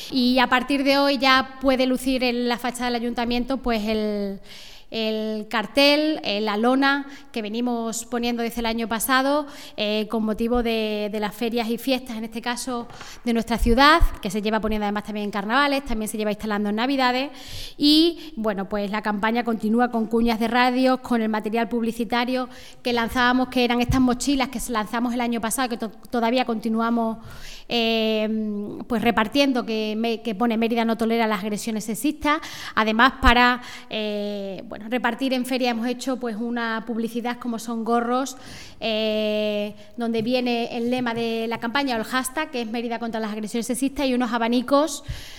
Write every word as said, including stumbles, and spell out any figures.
Y a partir de hoy ya puede lucir en la fachada del Ayuntamiento pues el... el cartel, eh, la lona que venimos poniendo desde el año pasado eh, con motivo de, de las ferias y fiestas, en este caso de nuestra ciudad, que se lleva poniendo además también en carnavales, también se lleva instalando en navidades y bueno, pues la campaña continúa con cuñas de radios, con el material publicitario que lanzábamos, que eran estas mochilas que lanzamos el año pasado, que to todavía continuamos eh, pues repartiendo, que, me, que pone Mérida no tolera las agresiones sexistas, además para eh, bueno, repartir en feria hemos hecho pues una publicidad como son gorros eh, donde viene el lema de la campaña o el hashtag que es Mérida contra las agresiones sexistas y unos abanicos